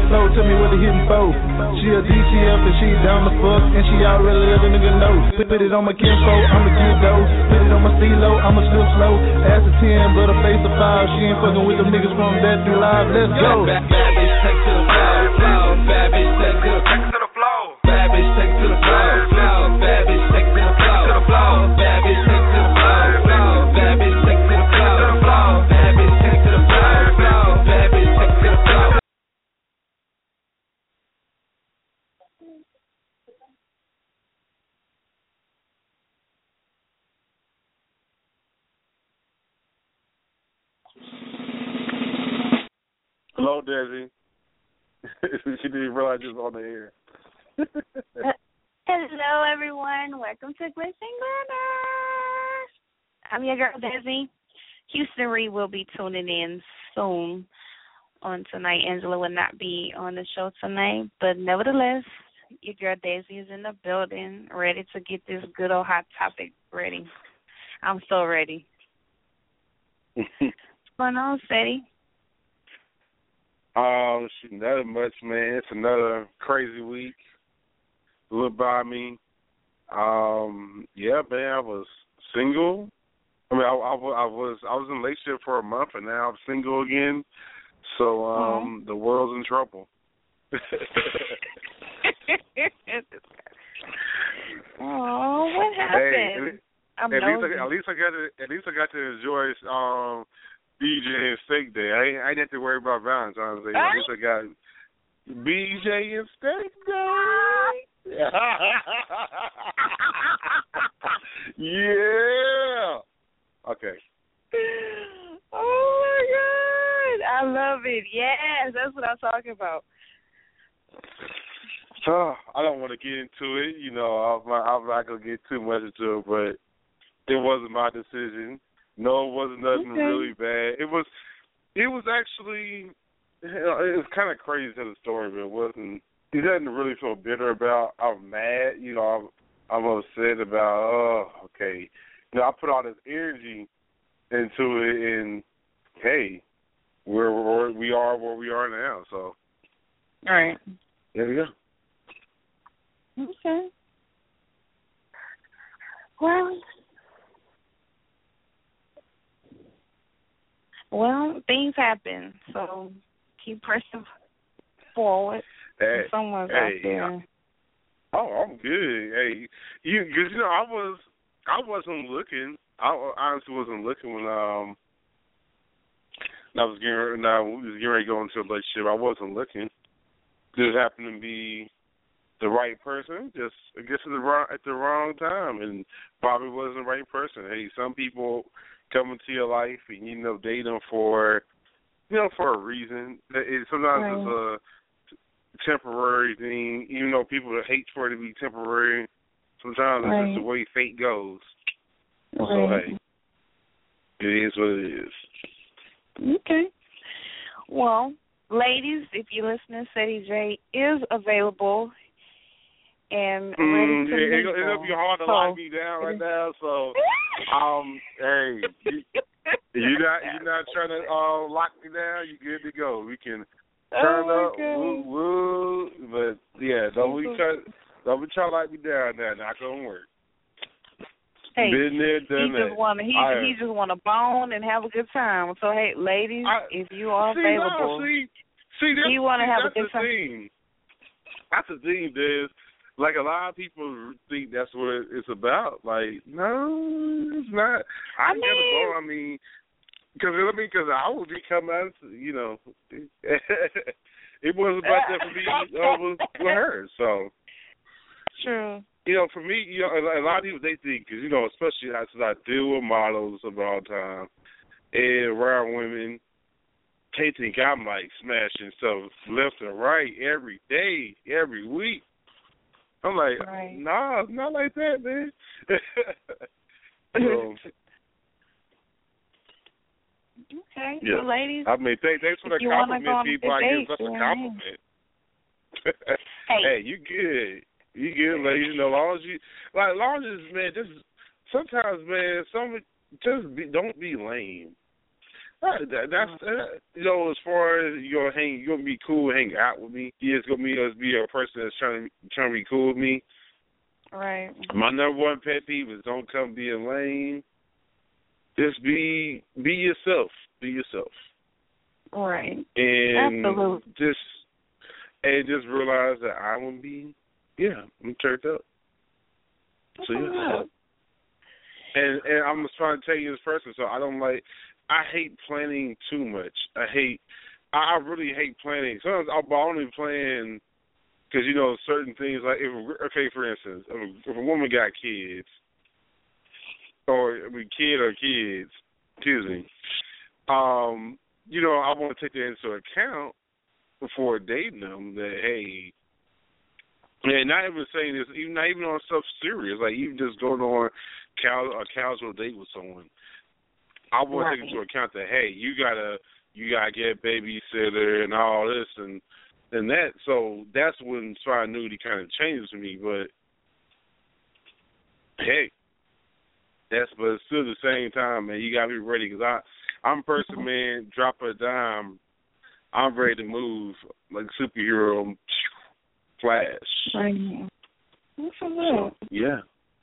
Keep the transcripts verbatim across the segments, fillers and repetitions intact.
flow, tell me what they hitting for. She a D T F and she down the fuck, and she already let a nigga know. Put it on my kinfo, I'ma get low. Put it on my C-low, I'ma slip slow. Ass a ten, but a face a five. She ain't fucking with them niggas from that through live. Let's go. Bad, bad bitch, take to the floor, floor. Bad bitch, take to the, take to the floor. Bad bitch, take to the floor, floor. Bad bitch, take to the floor, to the floor. Bad bitch, take to the floor, floor. Bad bitch, take to the floor, to the floor. Bad bitch, take to the floor, floor. Bad bitch, take to the floor. Hello, Desi. She didn't realize you was on the air. Hello, everyone. Welcome to Glitz and Glamour. I'm your girl, Desi. Houston Reed will be tuning in soon on tonight. Angela will not be on the show tonight, but nevertheless, your girl Desi is in the building, ready to get this good old hot topic ready. I'm so ready. What's going on, Sadie? Um, not much, man. It's another crazy week. Went by me. Um, yeah, man. I was single. I mean, I, I, I was I was in a relationship for a month, and now I'm single again. So, um, oh. The world's in trouble. Oh, what happened? Hey, at, at least I, at least I got to at least I got to enjoy um. B J and Steak Day. I ain't, I ain't have to worry about Valentine's Day. At least I got B J and Steak Day. Yeah. Okay. Oh my God, I love it. Yes, that's what I'm talking about. So I don't want to get into it. You know, I'm, I'm not gonna get too much into it, but it wasn't my decision. No, it wasn't nothing okay. really bad. It was, it was actually, you know, it was kind of crazy to the story, but it wasn't. It doesn't really feel bitter about. I'm mad, you know. I'm, I'm upset about. Oh, okay. You know, I put all this energy into it, and hey, we're, we're we are where we are now. So, all right. There we go. Okay. Well. Well, things happen, so keep pressing forward. Hey, Someone's hey, out there. Oh, I'm good. Hey, you, cause you know, I was, I wasn't looking. I honestly wasn't looking when um, I was getting, now we was getting ready to go into a relationship. I wasn't looking. Just happened to be the right person. Just I guess at the wrong at the wrong time, and probably wasn't the right person. Hey, some people come into your life and you know date them for, you know, for a reason. It, sometimes right. it's a temporary thing, even though people hate for it to be temporary. Sometimes right. it's just the way fate goes. Right. So hey, it is what it is. Okay. Well, ladies, if you're listening, Sadie J is available and ready mm, to it, mingle. It'll be hard to so, lock me down right now, so um, hey, you, you're not you're not trying to uh, lock me down. You good to go. We can turn oh up, woo woo, but yeah, don't we try don't we try to lock me down now. Not gonna work. Hey, Been there, done he just want he I, he just want to bone and have a good time. So hey, ladies, I, if you are see, available, no, see, see, that's, you want to have that's a good the time. Thing. That's the thing, Des. Like, a lot of people think that's what it's about. Like, no, it's not. I, I mean, gotta go. I mean, because I mean, because I would be coming out, you know, it wasn't about that for me. It was with her. So, true. You know, for me, you know, a lot of people they think, because you know, especially as I deal with models of all time and around women, they think I'm like smashing stuff left and right every day, every week. I'm like, right. nah, it's not like that, man. so, okay, yeah. so ladies, I mean, th- thanks for the compliment, people. I give such a compliment. hey. hey, you good. You good, ladies. You know, as long as you, like, as long as, man, just, sometimes, man, some, just be, don't be lame. Right, that, that's uh, you know, as far as you gonna hang, you gonna be cool, hang out with me. You just gonna be just be a person that's trying to trying to be cool with me. Right. My number one pet peeve is don't come being lame. Just be be yourself. Be yourself. Right. And Absolutely. just and just realize that I will be yeah, I'm turned up. So yeah. And and I'm just trying to tell you this person, so I don't like I hate planning too much. I hate I really hate planning. Sometimes I'll only plan because, you know, certain things, like, if, okay, for instance, if a, if a woman got kids, or I mean, kid or kids, excuse me, um, you know, I want to take that into account before dating them, that, hey, and not even saying this, even not even on stuff serious, like even just going on cal- a casual date with someone, I want right. to take into account that, hey, you gotta, you gotta get a babysitter and all this and and that. So that's when spontaneity kind of changes for me. But hey, that's but still at the same time, man, you gotta be ready because I, I'm a person, man. Drop a dime, I'm ready to move like superhero, flash. Right. So, yeah.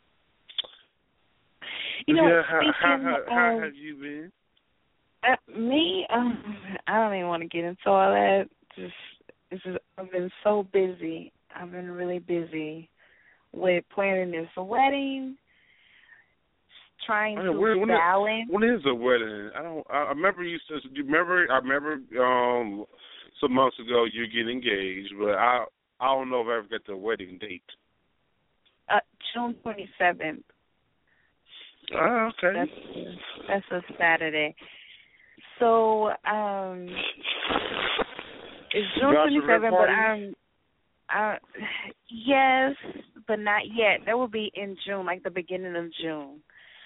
You know, yeah, how, speaking, how, how, how um, have you been? Uh, me, um, I don't even want to get into all that. Just, this is, I've been so busy. I've been really busy with planning this wedding, trying I mean, to when, when balance. Is, when is the wedding? I don't. I remember you said. You remember? I remember um, some months ago you get engaged, but I I don't know if I ever got the wedding date. Uh, June twenty seventh. Oh, okay. That's, that's a Saturday. So, um, it's June twenty seventh, but I'm, uh, yes, but not yet. That will be in June, like the beginning of June.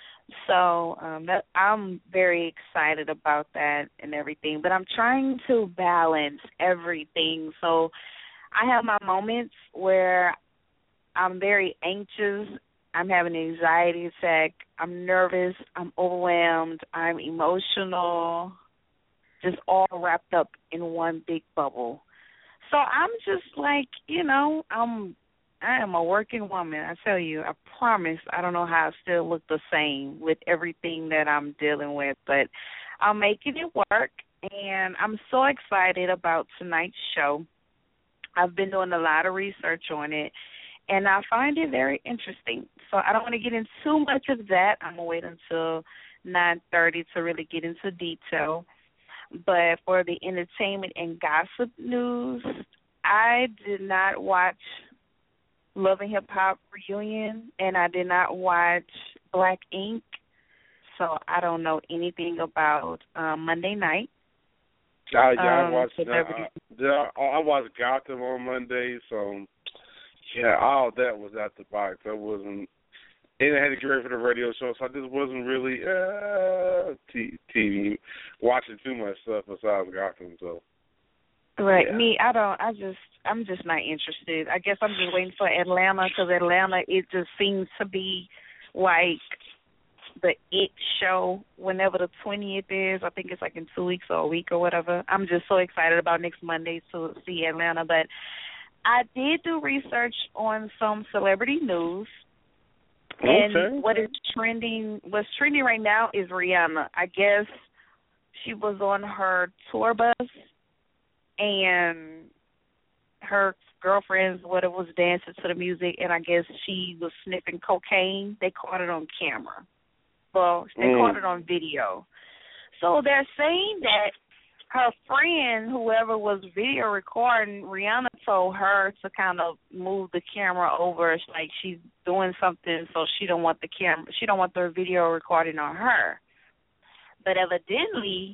So, um, that, I'm very excited about that and everything. But I'm trying to balance everything. So, I have my moments where I'm very anxious. I'm having an anxiety attack. I'm nervous. I'm overwhelmed. I'm emotional. Just all wrapped up in one big bubble. So I'm just like, you know, I'm, I am a working woman. I tell you, I promise I don't know how I still look the same with everything that I'm dealing with, but I'm making it work, and I'm so excited about tonight's show. I've been doing a lot of research on it, and I find it very interesting. So I don't want to get into too much of that. I'm going to wait until nine thirty to really get into detail. But for the entertainment and gossip news, I did not watch Love and Hip Hop Reunion, and I did not watch Black Ink. So I don't know anything about um, Monday night. Uh, yeah, I um, watched. Uh, I, I watched Gotham on Monday, so yeah, all that was out the box. I wasn't. And I had to get ready for the radio show, so I just wasn't really uh, t- T V watching too much stuff besides Gotham. So right, yeah. me, I don't. I just, I'm just not interested. I guess I'm just waiting for Atlanta because Atlanta, it just seems to be like the it show whenever the twentieth is. I think it's like in two weeks or a week or whatever. I'm just so excited about next Monday to see Atlanta. But I did do research on some celebrity news. And okay. what is trending, what's trending right now is Rihanna. I guess she was on her tour bus and her girlfriends, what it was, dancing to the music, and I guess she was sniffing cocaine. They caught it on camera. Well, they mm. caught it on video. So they're saying that her friend, whoever was video recording, Rihanna told her to kind of move the camera over, like she's doing something, so she don't want the camera, she don't want the video recording on her. But evidently,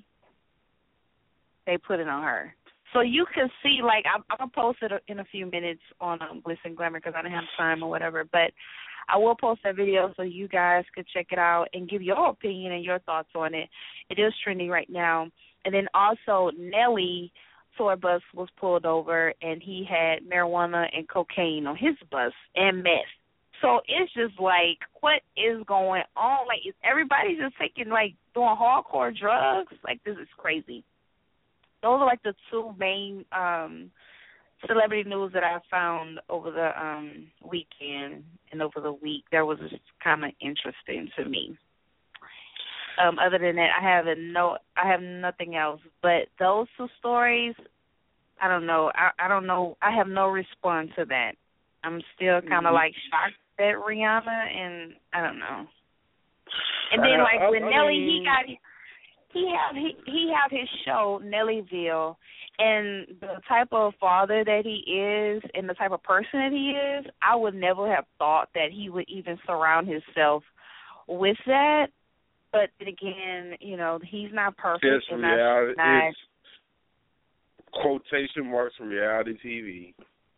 they put it on her. So you can see, like, I'm, I'm going to post it in a few minutes on um, Glitz and Glamour because I don't have time or whatever, but I will post that video so you guys could check it out and give your opinion and your thoughts on it. It is trending right now. And then also Nelly tour bus was pulled over, and he had marijuana and cocaine on his bus and meth. So it's just like, what is going on? Like, is everybody just taking, like, doing hardcore drugs? Like, this is crazy. Those are, like, the two main um, celebrity news that I found over the um, weekend and over the week. That was just kind of interesting to me. Um, other than that, I have no, I have nothing else. But those two stories, I don't know. I, I don't know. I have no response to that. I'm still kind of, mm-hmm. like, shocked at Rihanna, and I don't know. And then, like, uh, when I, I Nelly, mean... he got, he had, he, he had his show, Nellyville, and the type of father that he is and the type of person that he is, I would never have thought that he would even surround himself with that. But then again, you know, he's not perfect. It's and reality. Not, it's quotation marks from reality T V.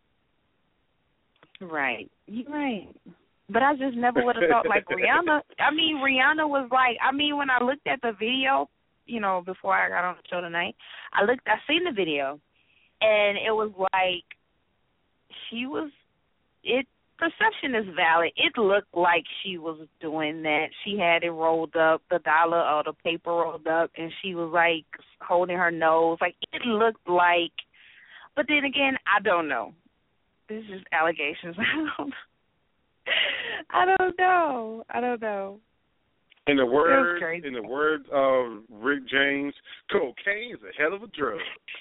Right. You're right. But I just never would have thought, like, Rihanna. I mean, Rihanna was like, I mean, when I looked at the video, you know, before I got on the show tonight, I looked, I seen the video, and it was like, she was, it, perception is valid. It looked like she was doing that. She had it rolled up, the dollar or the paper rolled up, and she was, like, holding her nose. Like, it looked like, but then again, I don't know. This is just allegations. I don't I don't know. I don't know. In the words, in the words of Rick James, cocaine is a hell of a drug.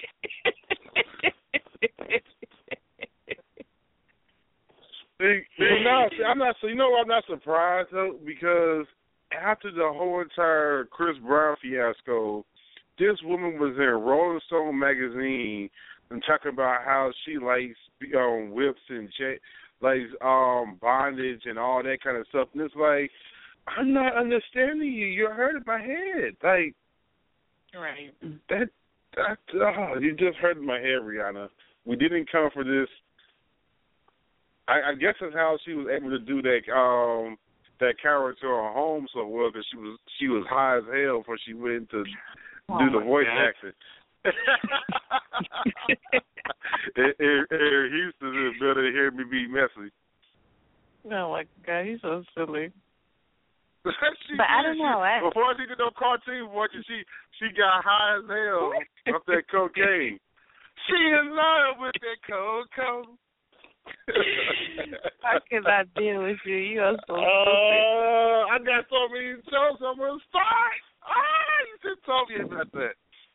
see, see, no, see, I'm not. So you know, I'm not surprised though, because after the whole entire Chris Brown fiasco, this woman was in Rolling Stone magazine and talking about how she likes um, whips and ch- likes um, bondage and all that kind of stuff. And it's like, I'm not understanding you. You're hurting my head. Like, right. That, that oh, you just hurting my head, Rihanna. We didn't come for this. I, I guess that's how she was able to do that um, that character on home so well, because she was she was high as hell before she went to oh do the voice God. acting. Here, Houston is better to hear me be messy. Oh my God, he's so silly. she, but I don't know. She, I... Before she did no cartoon watching, she she got high as hell off that cocaine. She in love with that cocaine. I cannot deal with you. You are so stupid. Uh, I got so many jokes. I'm gonna start. Ah, you just told me about that.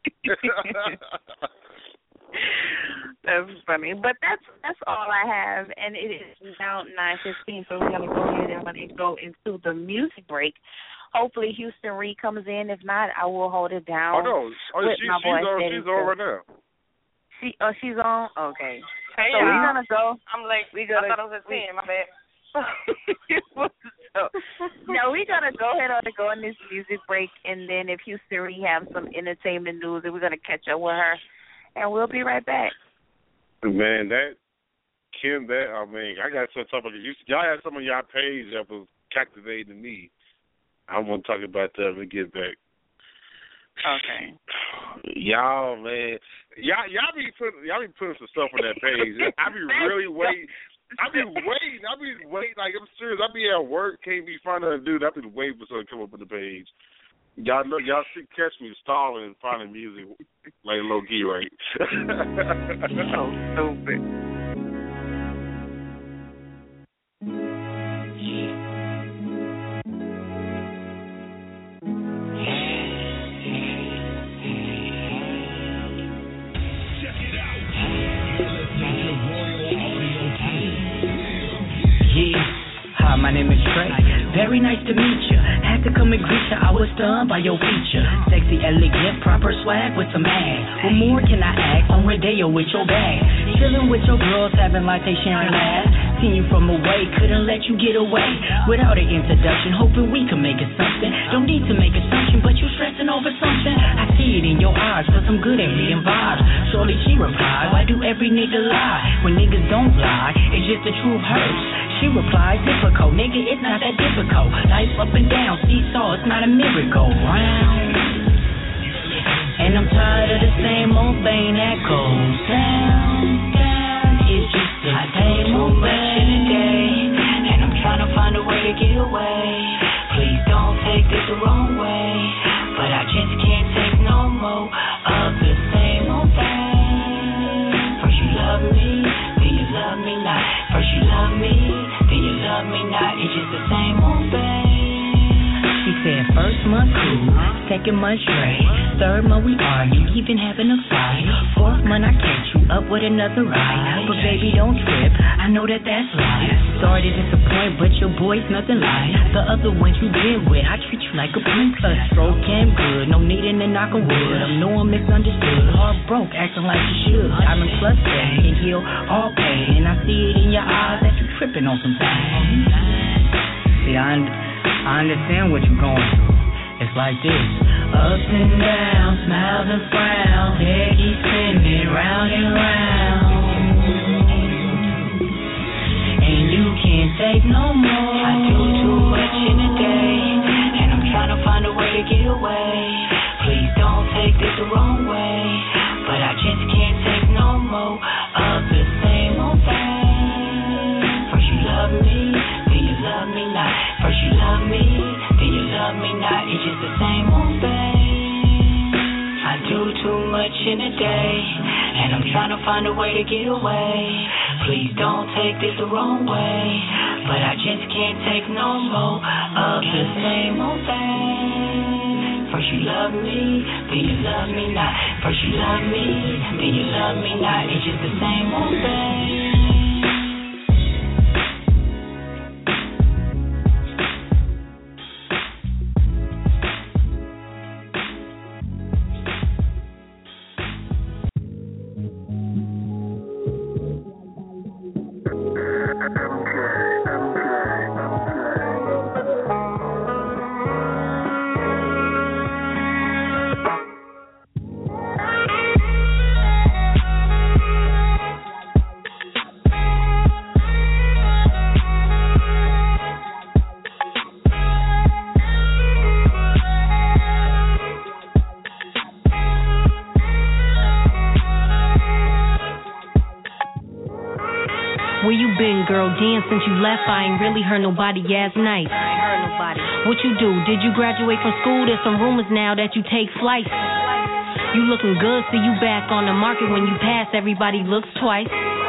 That's funny, but that's that's all I have, and it is now nine fifteen, so we're gonna go ahead and let it go into the music break. Hopefully, Houston Reed comes in. If not, I will hold it down. Oh no, oh, with she, my she's boy on. Steady She's on right now. She oh she's on. Okay. Hey, so y'all. we're gonna go. I'm late. We gonna. I thought it was at ten. My bad. so, no, we're going to go ahead on and go on this music break, and then if Houston Reed have some entertainment news, then we're going to catch up with her, and we'll be right back. Man, that, Kim, that, I mean, I got some talk about you. Y'all had some of y'all page that was captivating me. I want to talk about that when we get back. Okay. Y'all, man, y'all, y'all be putting, y'all be putting some stuff on that page. I be really waiting. I be waiting. I be waiting. Like, I'm serious. I be at work, can't be finding a dude. I be waiting for something to come up on the page. Y'all know, y'all see, catch me stalling and finding music like low key, right? So stupid. Hi, my name is Trey. Very nice to meet you. Had to come and greet you. I was stunned by your feature. Sexy, elegant, proper swag with some ass. What more can I ask on Rodeo with your bag? Chilling with your girls, having like they sharing laughs. Seen you from away, couldn't let you get away without an introduction. Hoping we can make it something. Don't need to make assumption, but you stressing over something. I see it in your eyes, but I'm good at reading vibes. Surely she replied, why do every nigga lie? When niggas don't lie, it's just the truth hurts. She replied, difficult, nigga, it's not that difficult. Life up and down, seesaw, it's not a miracle. Round. And I'm tired of the same old thing that goes down, down. It's just the same old version today. And I'm trying to to get away. Please don't take this the wrong way, but I just can't take no more of the same old thing. First you love me, then you love me not. First you love me, then you love me not. It's just the same old thing. She said first month cool, second month straight, third month we argue, even having a fight. Fourth month I catch you up with another ride, but baby don't trip, I know that that's life. Sorry to disappoint, but your boy's nothing like the other ones you been with. I treat you like a princess, stroke him good, no needing to knock on wood. I'm knowing misunderstood, heart broke, acting like you should. Diamond plus that can heal all pain, and I see it in your eyes that you tripping on some things. See, I understand. I understand what you're going through. It's like this. Ups and downs, smiles and frowns, head keeps spinning round and round. And you can't take no more. I do too much in a day, and I'm trying to find a way to get away. Please don't take this the wrong way, but I just can't take no more of the same old thing. First you love me, then you love me not. First you love me, then you love me not. It's just the same old thing. I do too much in a day, and I'm trying to find a way to get away. Please don't take this the wrong way, but I just can't take no more of the same old thing. First you love me, then you love me not. First you love me, then you love me not. It's just the same old thing. Since you left, I ain't really heard nobody ask nice. I ain't heard nobody. What you do? Did you graduate from school? There's some rumors now that you take flights. You looking good, see you back on the market. When you pass, everybody looks twice.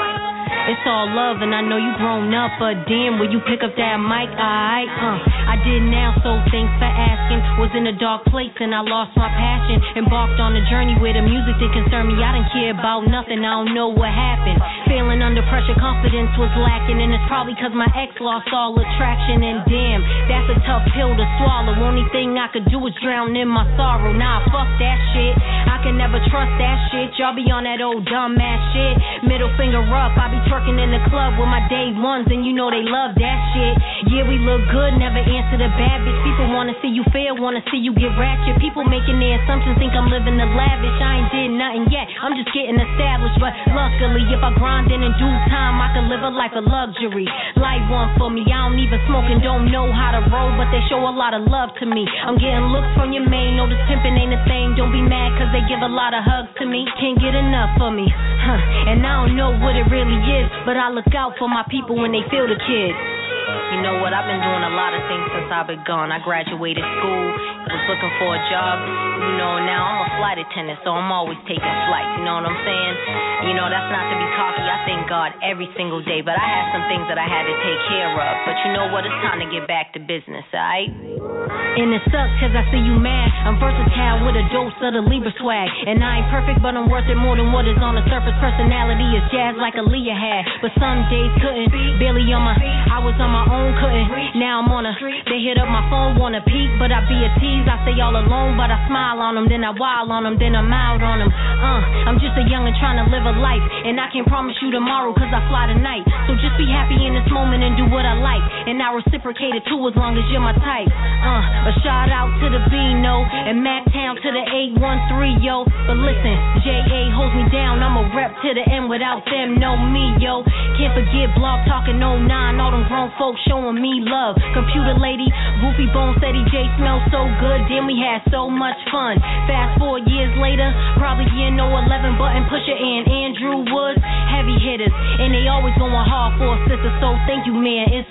It's all love, and I know you grown up, but damn, will you pick up that mic? Alright, uh, I did now, so thanks for asking. Was in a dark place, and I lost my passion. Embarked on a journey where the music didn't concern me. I didn't care about nothing, I don't know what happened. Feeling under pressure, confidence was lacking, and it's probably cause my ex lost all attraction. And damn, that's a tough pill to swallow. Only thing I could do is drown in my sorrow. Nah, fuck that shit, I can never trust that shit. Y'all be on that old dumb ass shit. Middle finger up, I be working in the club with my day ones, and you know they love that shit. Yeah, we look good, never answer the bad bitch. People wanna see you fail, wanna see you get ratchet. People making their assumptions, think I'm living the lavish. I ain't did nothing yet, I'm just getting established. But luckily, if I grind in in due time, I can live a life of luxury. Light one for me, I don't even smoke and don't know how to roll, but they show a lot of love to me. I'm getting looks from your main, know this pimping ain't a thing. Don't be mad cause they give a lot of hugs to me. Can't get enough of me, huh? And I don't know what it really is, but I look out for my people when they feel the kids. You know what, I've been doing a lot of things since I've been gone. I graduated school, was looking for a job. You know, now I'm a flight attendant, so I'm always taking flights. You know what I'm saying? You know, that's not to be cocky. I thank God every single day, but I had some things that I had to take care of. But you know what, it's time to get back to business, alright? And it sucks cause I see you mad. I'm versatile with a dose of the Libra swag. And I ain't perfect, but I'm worth it more than what is on the surface. Personality is jazz like Aaliyah had, but some days couldn't. Barely on my, I was on my own, couldn't. Now I'm on a, they hit up my phone, wanna peek, but I be a tease. I stay all alone, but I smile on them, then I wild on them, then I'm out on them. Uh, I'm just a youngin' trying to live a life, and I can't promise you tomorrow cause I fly tonight. So just be happy in this moment and do what I like, and I reciprocate it too as long as you're my type. Uh, a shout out to the Beano and Mactown to the eight one three, yo. But listen, J A holds me down, I'm a rep to the end. Without them, know me, yo. Can't forget Blog Talking oh nine, all them grown folks showing me love. Computer lady, Goofy Bone said he J smells so good, then we had so much fun. Fast four years later, probably in oh eleven, Button Pusher and Andrew Woods, heavy hitters, and they always going hard for a sister. So thank you, man, it's all good.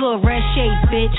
hood red shades, bitch.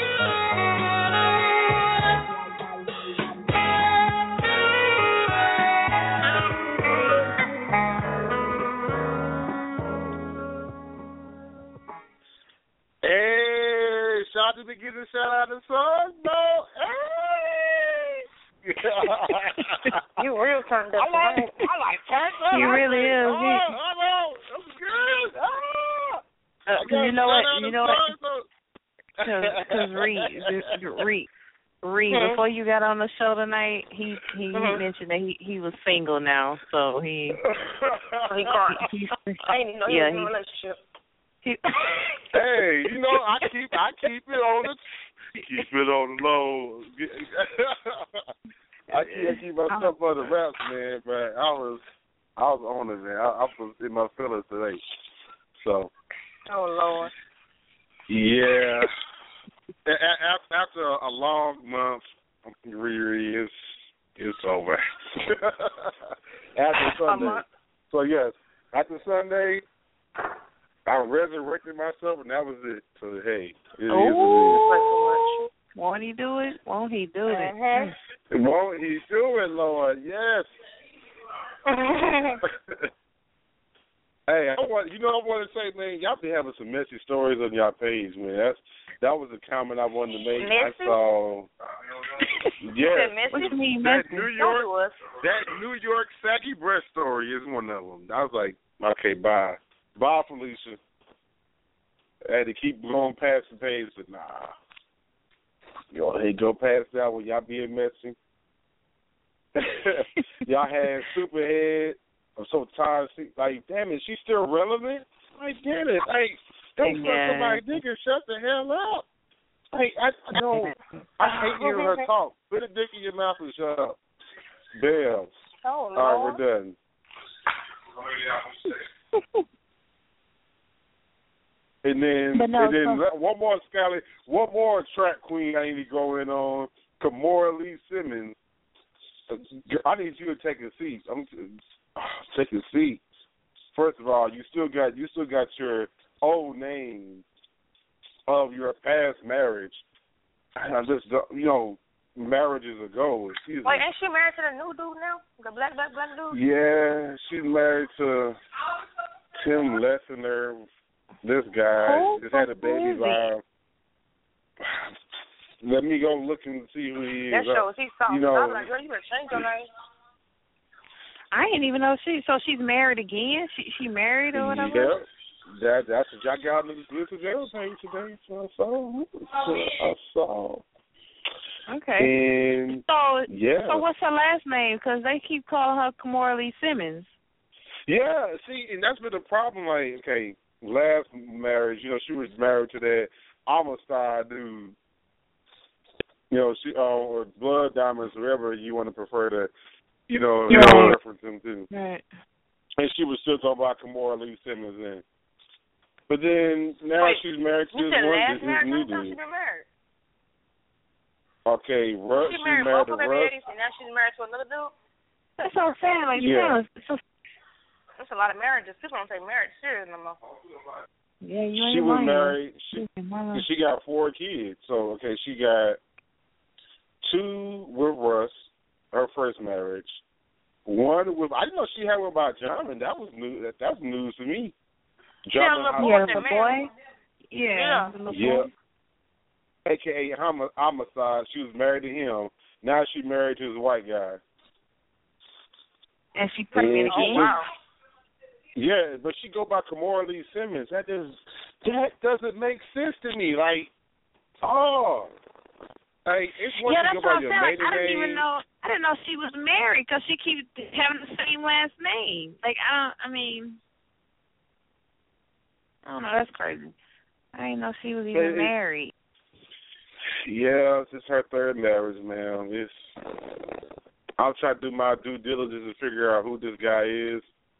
Hey, shout out to the getting shout out to Sun, bro. Hey. You real turned up. I like, I like turned up. He really is. Oh, He, oh, that was good. Ah. uh, you know what? You know what? Because Reed, Reed, Reed, Hmm? before you got on the show tonight, he he Mhm. mentioned that he he was single now, so he. He cried. he, I didn't even know he yeah, was in a he, relationship. he Hey, you know, I keep I keep it on the keep it on the low. I keep, I keep myself on the wraps, man. But I was I was on it, man. I, I was in my feelings today. So. Oh Lord. Yeah. a- a- after a long month, Riri, it's it's over. After Sunday. So yes, after Sunday, I resurrected myself, and that was it. So hey, it is what oh, won't he do it? Won't he do it? Mhm. it is. Won't he do it, Lord? Yes. Hey, I want you know I want to say, man, y'all be having some messy stories on y'all page, man. That's that was a comment I wanted to make. Messy? I saw. Yes. What you mean, That messy? New Don't York, do us. that New York saggy breast story is one of them. I was like, okay, bye, bye, Felicia. I had to keep going past the page, but nah, y'all hey go past that when y'all being messy. Y'all had Superhead. I'm so tired. See, like, damn it, she's still relevant. Like, damn it, like, don't Yeah. let somebody nigga shut the hell up. Like, I know, I hate hearing her talk. Put a dick in your mouth and shut up. Bam. Oh Lord. All right, we're done. And then, But no, and then so- one more Scully, one more track queen I need to go in on. Kimora Lee Simmons. I need you to take a seat. I'm take a seat. First of all, you still got you still got your old name of your past marriage. I just you know marriages ago. Excuse Wait, me. ain't she married to the new dude now? The black, black, black dude? Yeah, she's married to Tim Lessner. This guy Who just had a the baby is by. Let me go look and see who he is. That shows he's soft. You know, I was like, girl, you better change your name. I didn't even know she. So she's married again. She she married or whatever. Yeah, that that's what y'all got on the Listen Jail page today. So I saw. So I saw. Okay. And So yeah. so what's her last name? Because they keep calling her Kimora Lee Simmons. Yeah, see, and that's been the problem. Like, okay, last marriage, you know, she was married to that Amistad dude. You know, she uh, or Blood Diamonds, whatever you want to prefer to, you know, Yeah. uh, reference him to. Right. And she was still talking about Kimora Lee Simmons then. But then now Wait, she's married to You this said one last this marriage? new How long she dude. been married? Okay, Russ, She she's married married both to of their Russ. daddies, and now she's married to another dude? That's what I'm saying. Like, Yeah. yeah. So, That's a lot of marriages. People don't take marriage serious no more. yeah, you ain't She was lying. married. She, Mama. she got four kids. So, okay, she got two with Russ, her first marriage. One with, I didn't know she had one about John, and that was new. That, that was news to me. Yeah, John, little boy. Yeah, that the married. boy. Yeah. Yeah. the little yeah, boy. A K A Homi- Homicide. She was married to him. Now she's married to his white guy. And she pregnant And she Oh, again. wow. Yeah, but she go by Kimora Lee Simmons. That does that doesn't make sense to me. Like, oh, like it's one Yeah, thing that's to go what by I'm your saying. Like, maiden I didn't name. even know. I didn't know she was married because she keeps having the same last name. Like, I don't. I mean, I don't know. That's crazy. I didn't know she was even It- it- married. Yeah, it's just her third marriage, man. It's I'll try to do my due diligence to figure out who this guy is.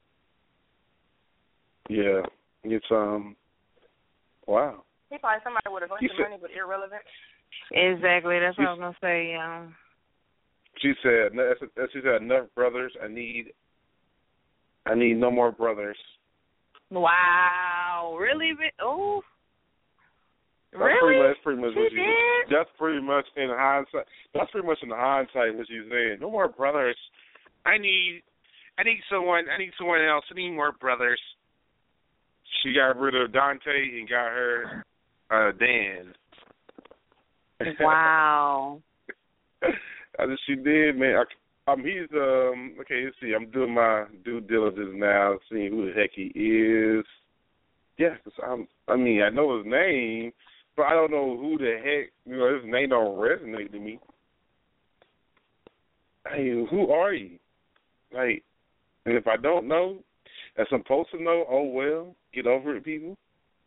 Yeah, it's um, wow. He probably somebody with a bunch He of said- money but irrelevant. Exactly. That's what I was gonna say. Um. She said, she said, enough brothers. I need, I need no more brothers. Wow. Really? Oh. That's really? pretty much, that's pretty much she what she did? That's pretty much in hindsight. That's pretty much in hindsight what she's saying. No more brothers. I need, I need someone. I need someone else. I need more brothers. She got rid of Dante and got her uh, Dan. Wow. I just, she did, man. I, um, he's um. Okay, let's see. I'm doing my due diligence now, seeing who the heck he is. Yeah, cause I'm. I mean, I know his name, but I don't know who the heck. You know, his name don't resonate to me. Hey, who are you? Like, and if I don't know, as I'm supposed to know, oh well, get over it, people.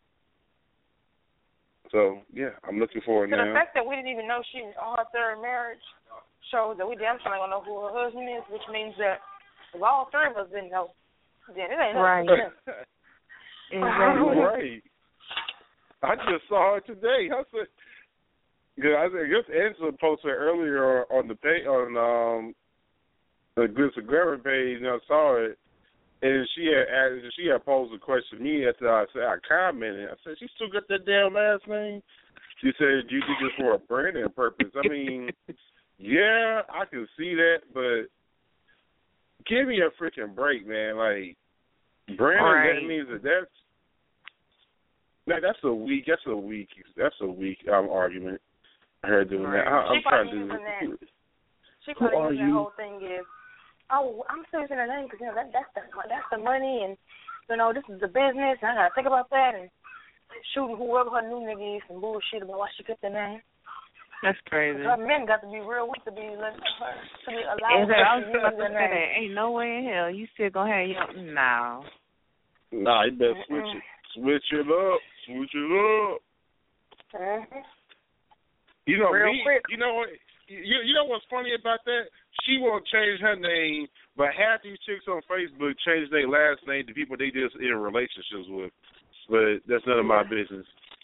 So yeah, I'm looking forward so now. The fact that we didn't even know she was on her third marriage shows that we damn sure ain't gonna know who her husband is, which means that if all three of us didn't know, then it ain't right. Exactly. Right. I just saw it today. I said, cause I said, just Angela posted earlier on the page on um the Good Instagram page, and I saw it, and she had asked, she had posed a question to me after I said I commented. I said, she still got that damn last name. She said, you did this for a branding purpose. I mean, yeah, I can see that, but give me a freaking break, man. Like, branding, right. that means that that's Now, that's a weak. That's a weak. That's a weak um, argument. Her doing right. that. I, I'm she trying to do. That. She Who probably are using you? that whole thing is, oh, I'm still using her name because you know that that's the that's the money, and you know this is the business, and I gotta think about that, and shooting whoever her new nigga is some bullshit about why she picked the name. That's crazy. Her men got to be real weak to be letting her to be allowed Exactly. I to was use about to the say name. that. Ain't no way in hell you still gonna have your no. Nah, you better switch it. Switch it up. Switch it up. Mm-hmm. You know Real me. quick. You know what? You, you know what's funny about that? She won't change her name, but half these chicks on Facebook change their last name to people they just in relationships with. But that's none of my business.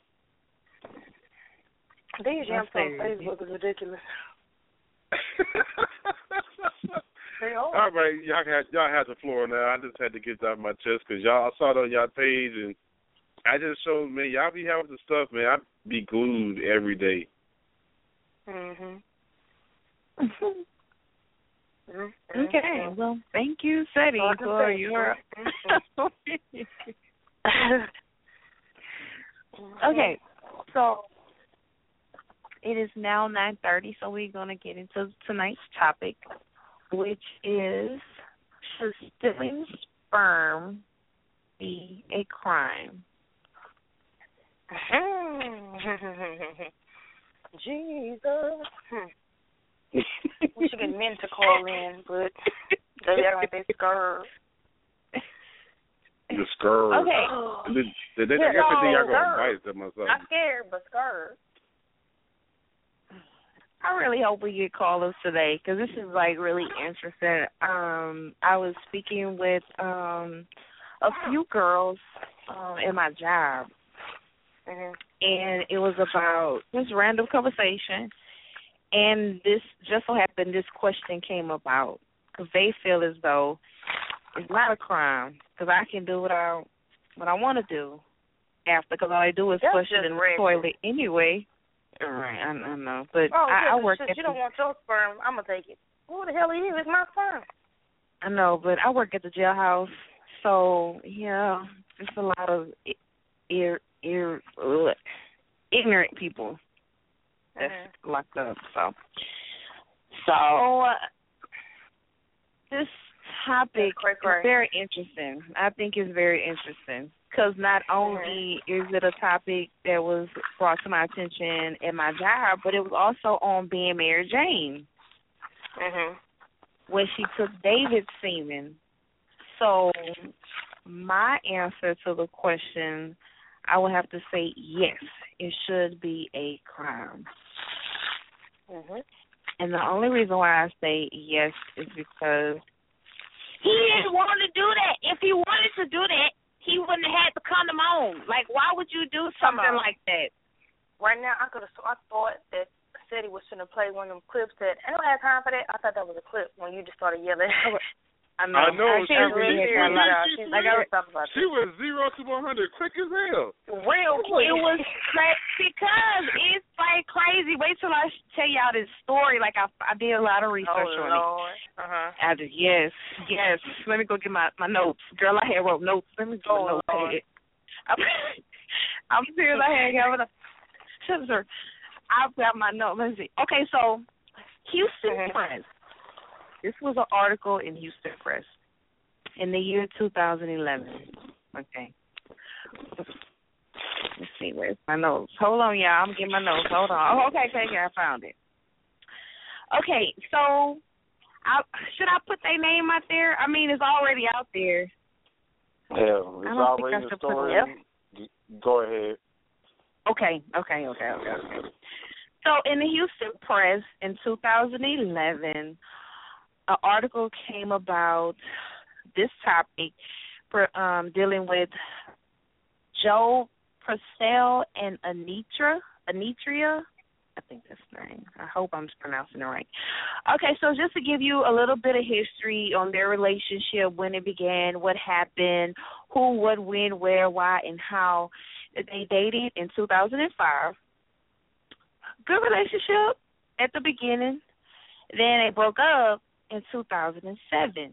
These jumps on Facebook is ridiculous. All right, y'all have, y'all have the floor now. I just had to get that off my chest because y'all, I saw it on y'all page, and I just showed, man, y'all be having the stuff, man. I be glued every day. Mhm. Okay, well, thank you, Seti, for your. Okay, so it is now nine thirty, so we're going to get into tonight's topic, which is, should stealing sperm be a crime? Jesus. We should get men to call in, but they act like they scared. The scared. Okay. The, the, the, I guess I think y'all going to bite them or something. Not scared, but scared. I really hope we get callers today because this is like really interesting. Um, I was speaking with um, a few girls um, in my job, Mm-hmm. and it was about this random conversation. And this just so happened, this question came about because they feel as though it's not a crime because I can do what I what I want to do after because all I do is That's flush it just in the regular. toilet anyway. Right, I, I know, but Oh, I, yeah, I work shit, at you the, don't want your sperm, I'm going to take it. Who the hell are you? It's my sperm. I know, but I work at the jailhouse, so yeah, there's a lot of ir, ir, ugh, ignorant people that's Mm-hmm. locked up. So, so uh, this topic cray, cray. is very interesting. I think it's very interesting because not only is it a topic that was brought to my attention at my job, but it was also on Being Mary Jane Mhm. when she took David's semen. So my answer to the question, I would have to say yes, it should be a crime. Mhm. And the only reason why I say yes is because he didn't want to do that. If he wanted to do that, he wouldn't have had the condom on. Like, why would you do something like that? Right now, I could have. I thought that City was going to play one of them clips that I don't have time for that. I thought that was a clip when you just started yelling. I know. I know. I She, can't she, really she, hear she, a lot. she, she, Like I, she was zero to one hundred quick as hell. Real quick. it was cra- because it's like crazy. Wait till I tell y'all this story. Like I, I did a lot of research Oh, on Lord. it. Uh-huh. I did, yes, yes. Let me go get my, my notes. Girl, I had wrote notes. Let me go Oh, notes. Lord. I'm, I'm serious. I had got Shut up, sir. I've got my notes. Let's see. Okay, so Houston Okay. Press. This was an article in Houston Press in the year two thousand eleven. Okay. Let's see, where's my notes? Hold on, y'all. I'm getting my notes. Hold on. Oh, okay, okay, okay, I found it. Okay, so I, should I put their name out there? I mean, it's already out there. Hell, it's I don't think I already a should put story. it. Go ahead. Okay, okay, okay, okay, okay. So in the Houston Press in two thousand eleven, an article came about this topic for um, dealing with Joe Purcell and Anitra, Anitria. I think that's the name. I hope I'm pronouncing it right. Okay, so just to give you a little bit of history on their relationship, when it began, what happened, who, what, when, where, why, and how. They dated in two thousand five. Good relationship at the beginning. Then they broke up in two thousand seven.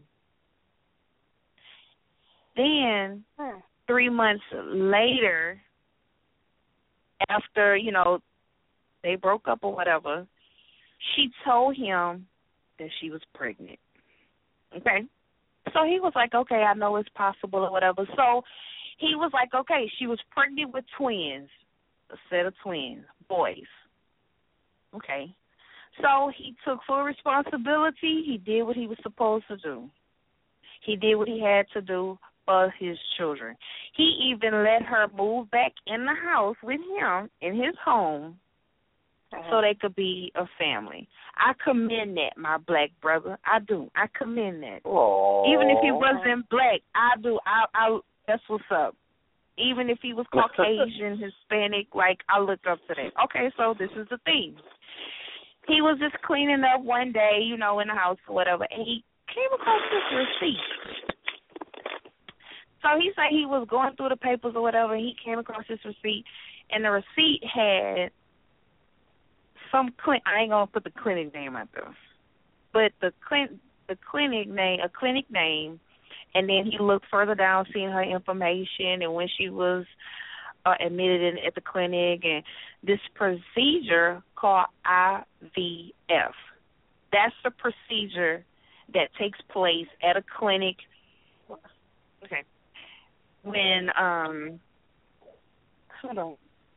Then, Hmm. three months later, after, you know, they broke up or whatever, she told him that she was pregnant. Okay? So he was like, okay, I know it's possible or whatever. So he was like, okay, she was pregnant with twins, a set of twins, boys. Okay. So he took full responsibility. He did what he was supposed to do. He did what he had to do for his children. He even let her move back in the house with him in his home Uh-huh. so they could be a family. I commend that, my black brother. I do. I commend that. Aww. Even if he wasn't black, I do. I, I that's what's up. Even if he was Caucasian, Hispanic, like, I look up to that. Okay, so this is the thing. He was just cleaning up one day, you know, in the house or whatever, and he came across this receipt. So he said he was going through the papers or whatever, and he came across this receipt, and the receipt had some clinic. I ain't gonna put the clinic name out there, but the clin the clinic name, a clinic name, and then he looked further down, seeing her information and when she was uh, admitted in, at the clinic, and this procedure called I V F. That's the procedure that takes place at a clinic. Okay, when um, hold on.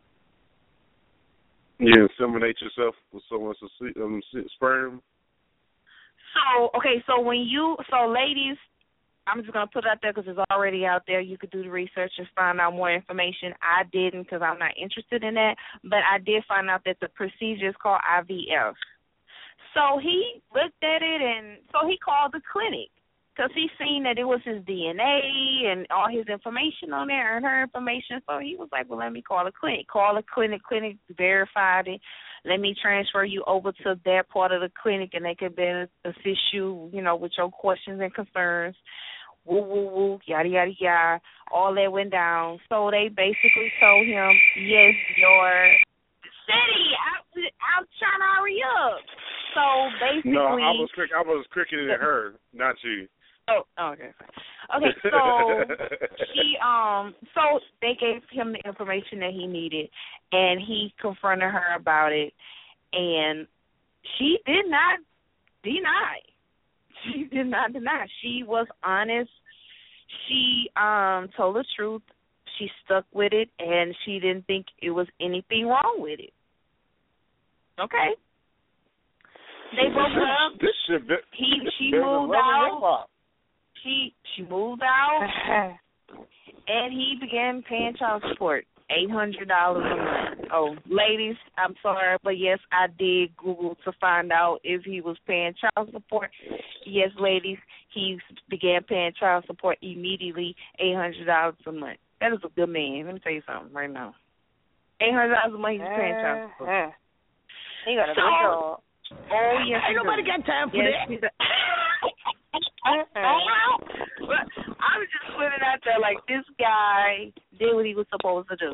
You inseminate yourself with someone's um, sperm. So, okay, so when you, so ladies, I'm just going to put it out there because it's already out there. You could do the research and find out more information. I didn't because I'm not interested in that, but I did find out that the procedure is called I V F. So he looked at it, and so he called the clinic because he seen that it was his D N A and all his information on there and her information. So he was like, well, let me call the clinic. Call the clinic. Clinic verified it. Let me transfer you over to that part of the clinic, and they could better assist you, you know, with your questions and concerns. Woo, woo, woo, yada, yada, yada. All that went down. So they basically told him, yes, your city, I, I'm trying to hurry up. So basically. No, I was crick- I was cricketing at her, not you. Oh, okay, fine. Okay, so he um so they gave him the information that he needed, and he confronted her about it, and she did not deny. She did not deny. She was honest. She um told the truth. She stuck with it, and she didn't think it was anything wrong with it. Okay. They broke up. This shit, be- He this she better than moved Love and out. Hip Hop. She she moved out, and he began paying child support, eight hundred dollars a month. Oh, ladies, I'm sorry, but yes, I did Google to find out if he was paying child support. Yes, ladies, he began paying child support immediately, eight hundred dollars a month. That is a good man. Let me tell you something right now. eight hundred dollars a month, he's paying child support. He got a So, big job. Oh, yes, Ain't nobody got time for yes, that. he does. But I was just putting it out there like this guy did what he was supposed to do.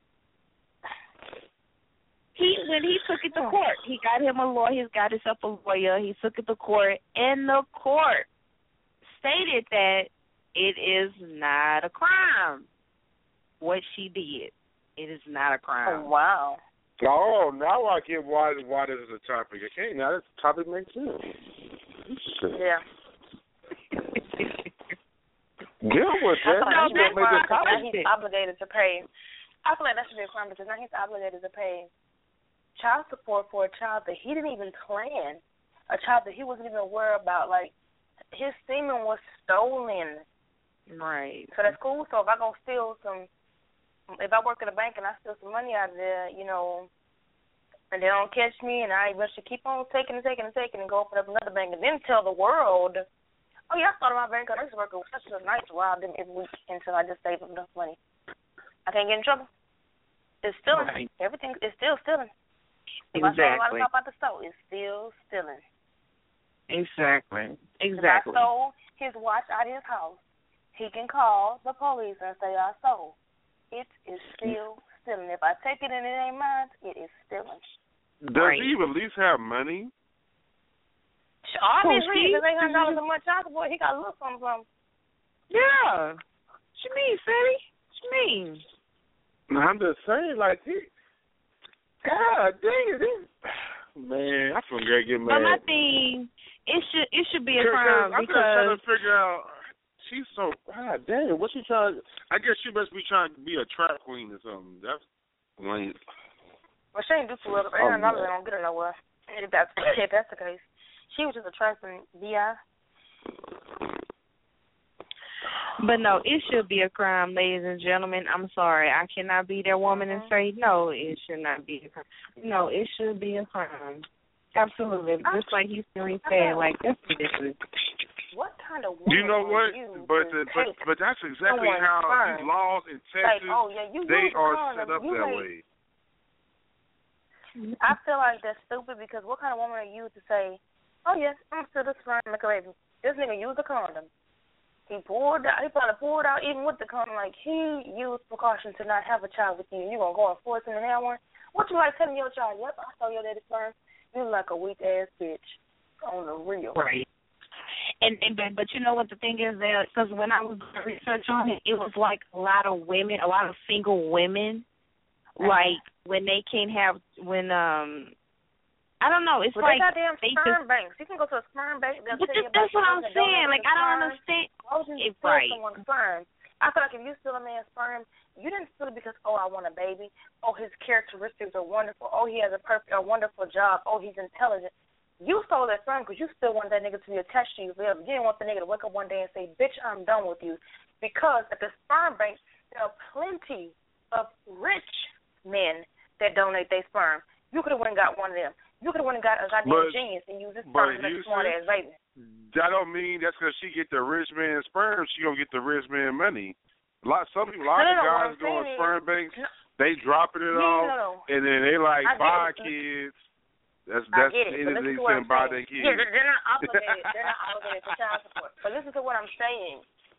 He when he took it to court, he got him a lawyer. He's got himself a lawyer. He took it to court, and the court stated that it is not a crime what she did. It is not a crime. Oh, wow. Oh, now I get why why this is a topic. Okay, now this topic makes sense. Yeah. Deal with that. I You don't make it feel like topic. he's obligated to pay. I feel like that should be a crime because now he's obligated to pay child support for a child that he didn't even plan, a child that he wasn't even aware about. Like, his semen was stolen. Right. So that's cool. So if I go steal some, if I work at a bank and I steal some money out of there, you know, and they don't catch me, and I eventually keep on taking and taking and taking and go open up another bank and then tell the world, oh, yeah, I started my bank. I used to work with such a nice while then every week until I just saved up enough money. I can't get in trouble. It's stealing. Right. Everything is still stealing. If Exactly. I stole a lot of stuff out the store, it's still stealing. Exactly. If Exactly. I stole his watch out of his house, he can call the police and say I stole. It is still stealing. If I take it and it ain't mine, it is stealing. Does Right. he at least have money? Obviously, if it's eight hundred dollars a month child support, he got a little something from. Yeah. What you mean, Sadie? What you mean? I'm just saying, like, he, God dang it, he, man, I feel great getting But my mad. thing, it should it should be a Cause- crime I'm just trying because to figure out. She's so God damn. What's she trying? I guess she must be trying to be a trap queen or something. That's lame. Well, she ain't do too well. eight hundred dollars ain't gonna get her nowhere. If that's if that's the case, she was just a trifling B I. But no, it should be a crime, ladies and gentlemen. I'm sorry. I cannot be their woman and say, no, it should not be a crime. No, it should be a crime. Absolutely. Just like Houston said, like, that's ridiculous. What kind of woman You know what? you But to the, but take but that's exactly someone's how sperm? these laws in Like, Texas oh yeah, you they use are condom. set up You that ain't- way. I feel like that's stupid because what kind of woman are you to say, oh yes, I'm still this sperm make a baby? This nigga used a condom. He pulled out. He probably pulled out even with the condom. Like he used precaution to not have a child with you. You gonna go and force him to have one? What you like telling your child? Yep, I saw your daddy's sperm. You like a weak ass bitch on the real. Right. And, and but, but you know what the thing is there, because when I was doing research on it, it was like a lot of women, a lot of single women, like when they can't have when um I don't know, it's But like they got damn they sperm just, banks. You can go to a sperm bank. They'll but tell you just, that's about what I'm the saying. donor Like I don't sperm. understand. Why would you It's steal right. someone's sperm? I feel like if you steal a man's sperm, you didn't steal it because, oh, I want a baby. Oh, his characteristics are wonderful. Oh, he has a perfect, a wonderful job. Oh, he's intelligent. You stole that sperm because you still want that nigga to be attached to you forever. You didn't want the nigga to wake up one day and say, bitch, I'm done with you. Because at the sperm bank, there are plenty of rich men that donate their sperm. You could have went and got one of them. You could have went and got a goddamn But- genius and used his but sperm to make a you smart see- ass baby. That don't mean that's because she get the rich man sperm. She gonna get the rich man money. A lot, some people, a lot No, of no, no, what guys I'm go in saying sperm banks. No. They dropping it Yeah, off, no, no. and then they like I get buy it. kids. That's I that's get it, the but end of the listen day to what saying I'm buy saying. their kids. Yeah, they're, they're not obligated. They're not obligated to child support. But listen to what I'm saying.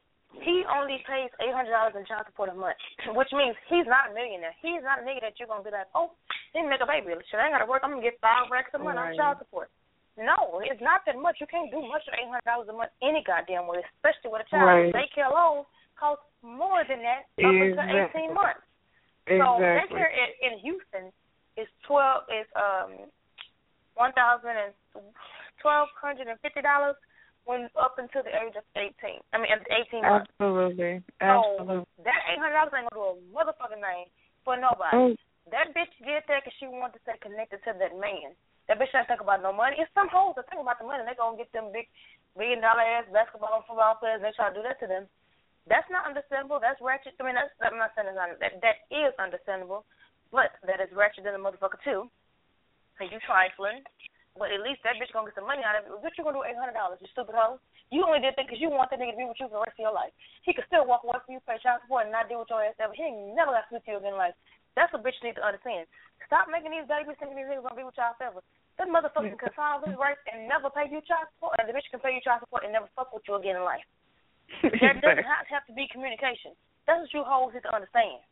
He only pays eight hundred dollars in child support a month, which means he's not a millionaire. He's not a nigga that you're gonna be like, oh, he make a baby. Shit, I ain't gotta work. I'm gonna get five racks a month on Right. child support. No, it's not that much. You can't do much for eight hundred dollars a month any goddamn way, especially with a child. Right. Daycare alone costs more than that up until Exactly. eighteen months. So Exactly. daycare in, in Houston is twelve is um one thousand and twelve hundred and fifty dollars when up until the age of eighteen. I mean eighteen months. Absolutely. So Absolutely. that eight hundred dollars ain't gonna do a motherfucking thing for nobody. Oh, That bitch did that because she wanted to stay connected to that man. That bitch doesn't think about no money. It's some hoes that think about the money. They gonna get them big billion dollar ass basketball and football players and they try to do that to them. That's not understandable. That's ratchet. I mean, that's I'm not saying it's not, that that is understandable, but that is ratchet than a motherfucker too. And you trifling, but at least that bitch gonna get some money out of it. What you gonna do with eight hundred dollars? You stupid hoe. You only did that because you want that nigga to be with you for the rest of your life. He could still walk away from you, pay child support, and not deal with your ass ever. He ain't never got to with you again in life. That's what bitches need to understand. Stop making these babies thinking these niggas gonna be with y'all forever. That motherfucker can file his rights and never pay you child support, and the bitch can pay you child support and never fuck with you again in life. There doesn't have, have to be communication. That's what you hoes need to understand.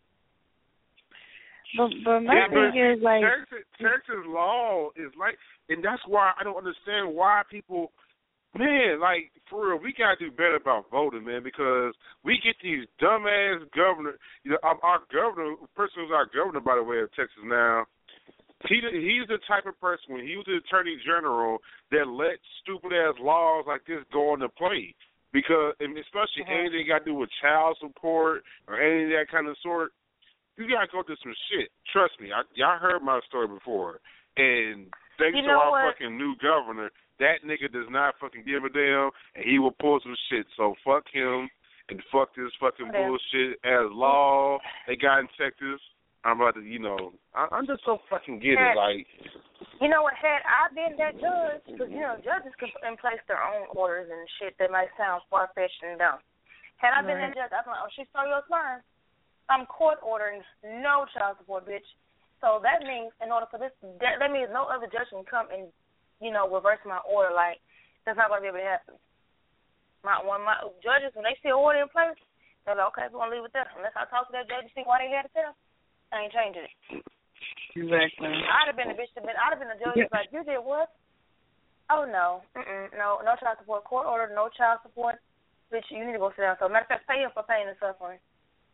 But, but my yeah, thing but is like Texas, Texas law is like, and that's why I don't understand why people, man, like for real, we gotta do better about voting, man, because we get these dumbass governor, you know, our, our governor, the person who's our governor, by the way, of Texas now. He he's the type of person when he was the attorney general that let stupid ass laws like this go into play, because and especially mm-hmm. anything got to do with child support or any of that kind of sort. You gotta go through some shit. Trust me, I, y'all heard my story before. And thanks you to know our what? fucking new governor, that nigga does not fucking give a damn, and he will pull some shit. So fuck him and fuck this fucking okay. bullshit as law they got in Texas. I'm about to, you know, I, I'm just so fucking get it. Like, you know what? Had I been that judge, because you know judges can put in place their own orders and shit that might sound far fetched and dumb. Had I been right. that judge, I'd be like, oh, she stole your spine. I'm court ordering no child support, bitch. So that means in order for this, that, that means no other judge can come and, you know, reverse my order. Like, that's not going to be able to happen. My, when my judges, when they see an order in place, they're like, okay, we're going to leave it there. Unless I talk to that judge and see why they had it there, I ain't changing it. Exactly. I'd have been a bitch. I'd have been a judge yeah. like, you did what? Oh, no. Mm-mm. No, no child support. Court order, no child support. Bitch, you need to go sit down. So, matter of fact, pay him for pain and suffering.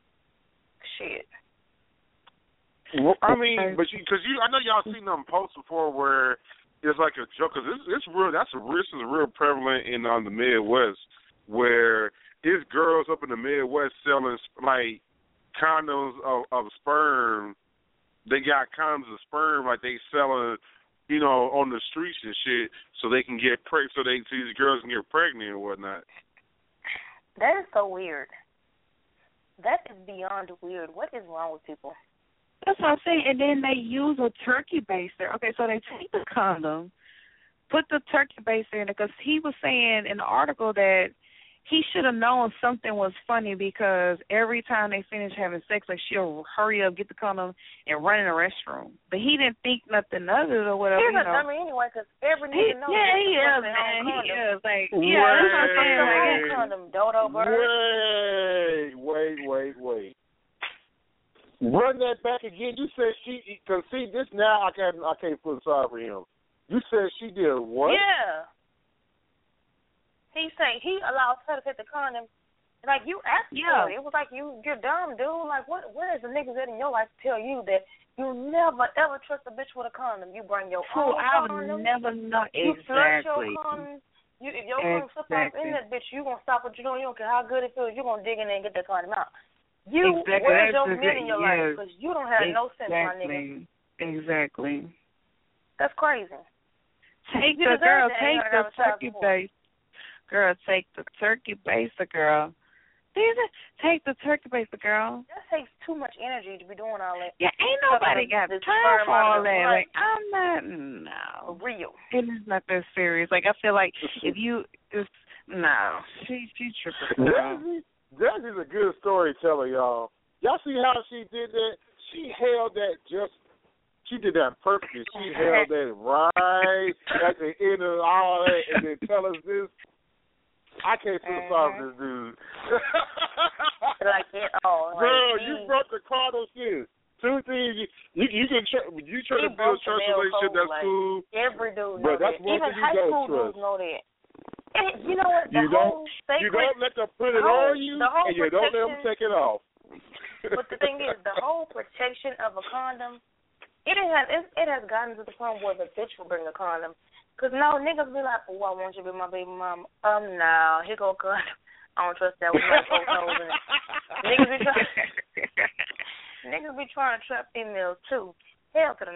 Shit. Well, I mean, but you, cause you, I know y'all seen them posts before where it's like a joke. Cause it's, it's real. That's a this is real prevalent in on um, the Midwest, where it's girls up in the Midwest selling like condoms of, of sperm. They got condoms of sperm like they selling, you know, on the streets and shit, so they can get pregnant. So they so these girls can get pregnant and whatnot. That is so weird. That is beyond weird. What is wrong with people? That's what I'm saying. And then they use a turkey baster. Okay, so they take the condom, put the turkey baster in it, because he was saying in the article that he should have known something was funny because every time they finish having sex, like she'll hurry up, get the condom, and run in the restroom. But he didn't think nothing of it or whatever. He's you a know. dummy anyway, because every nigga knows. Yeah, he is, man. He is. Like, yeah, that's what I'm saying. Like, condom, dodo bird. Wait, wait, wait, wait. Run that back again. You said she, because see, this now I can't, I can't feel sorry for him. You said she did what? Yeah. He say he allows her to take the condom. Like, you asked yeah. for it. It was like, you, you're dumb, dude. Like, what? Where is the niggas at in your life to tell you that you never, ever trust a bitch with a condom? You bring your True, own I condom. would never know. You flush your Exactly. condom. You, if your condom slips off in that bitch, you going to stop what you're doing. You don't care how good it feels. You're going to dig in there and get that condom out. You, exactly. where's your That's men in your yes. life? Because you don't have exactly. no sense, my nigga. Exactly. That's crazy. Take you the girl, that. take the turkey base. Girl, take the turkey base, the girl. Take the turkey base, the girl. That takes too much energy to be doing all that. Yeah, ain't nobody got time for all that. Like, I'm not, no. For real. It is not that serious. Like, I feel like if you, it's, no. She, she tripping. That is a good storyteller, y'all. Y'all see how she did that? She held that just, she did that perfectly. She held that right at the end of all that and then tell us this. I can't feel mm-hmm. sorry for this dude. Like it all. Like, girl, geez. you broke the cardinal sin. Two things, you, you, you can try, you try to build trust relationship, that's like, cool. Every dude but knows that's that. one Even thing high you school trust. dudes know that. And you know what? The you whole don't, sacred, you don't let them put it whole, on you, and you don't let them take it off. But the thing is, the whole protection of a condom, it has it, it has gotten to the point where the bitch will bring a condom. Because now niggas be like, oh, I want you to be my baby mama. Um, no, here go condom. I don't trust that with my coat nose in it. Niggas be trying, niggas be trying to trap females too. Hell to the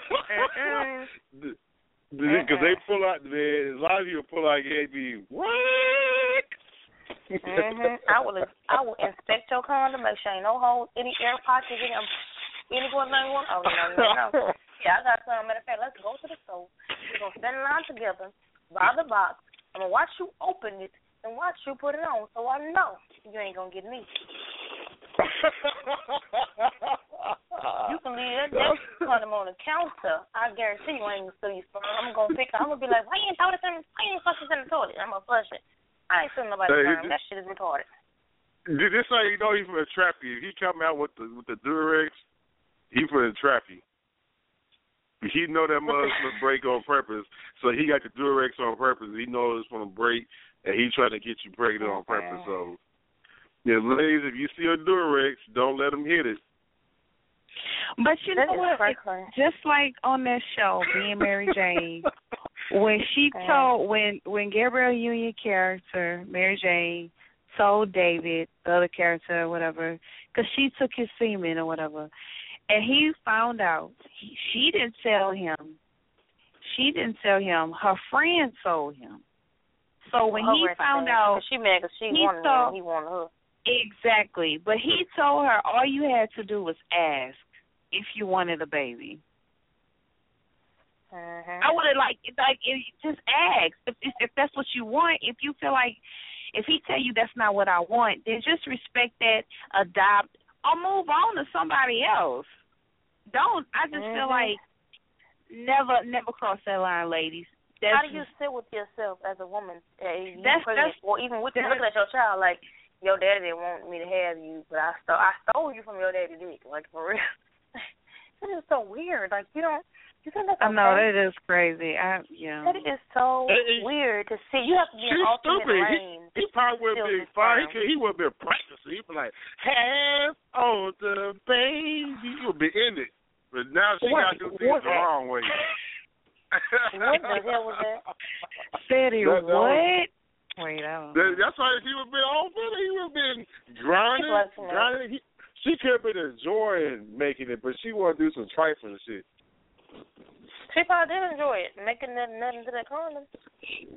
nine. Because they pull out, man, a lot of you pull out your head, be, what? mm-hmm. I will I will inspect your condom, make sure ain't no holes, any air pockets, any, um, any going on. Oh, no, no, no. Yeah, I got some. Matter of fact, let's go to the store. We're going to stand in line together, buy the box. I'm going to watch you open it and watch you put it on so I know you ain't going to get me. You can leave that, that condom on the counter. I guarantee you ain't gonna steal your sperm. I'm gonna pick it. I'm gonna be like, why you ain't throw this in? Why you ain't flush this in the toilet? I'm gonna flush it. I ain't stealing nobody's sperm. That shit is retarded. This how you know he's gonna trap you. If he come out with the with the Durex, he gonna trap you. He know that mother's gonna break on purpose, so he got the Durex on purpose. He knows it's gonna break, and he trying to get you pregnant on purpose. So, yeah, ladies, if you see a Durex, don't let him hit it. But you know That is what? crazy. Just like on that show, being Mary Jane, when she told when when Gabrielle Union character Mary Jane told David, the other character or whatever, because she took his semen or whatever, and he found out he, she didn't tell him. She didn't tell him. Her friend told him. So when Oh, he right, found man. out, she mad because she he wanted told- him, he wanted her. exactly. But he told her all you had to do was ask if you wanted a baby. Mm-hmm. I would have like like if, just ask if, if if that's what you want. If you feel like if he tell you that's not what I want, then just respect that, adopt, or move on to somebody else. Don't. I just mm-hmm. feel like never never cross that line, ladies. That's How do you sit with yourself as a woman, uh, you That's- pregnant, that's- or even with that's- looking at your child like your daddy didn't want me to have you, but I stole I stole you from your daddy dick, like for real. That is so weird. Like you don't. You think that's I okay? know that is crazy. I yeah. That is so It- it- weird to see. You have to be She's in alternate stupid. lane. He, he probably would have Still been his fine. He, sperm. could, he would have been practicing. He'd be like, half on the baby. He would be in it. But now she got to do things the wrong way. What the hell was that? Said he That- that what? was- Wait, I don't That, know. that's why if he would have been on it, he would have been grinding. He wasn't. grinding. He, she could have been enjoying making it, but she want to do some trifling shit. She probably did enjoy it, making that nothing to that condom. She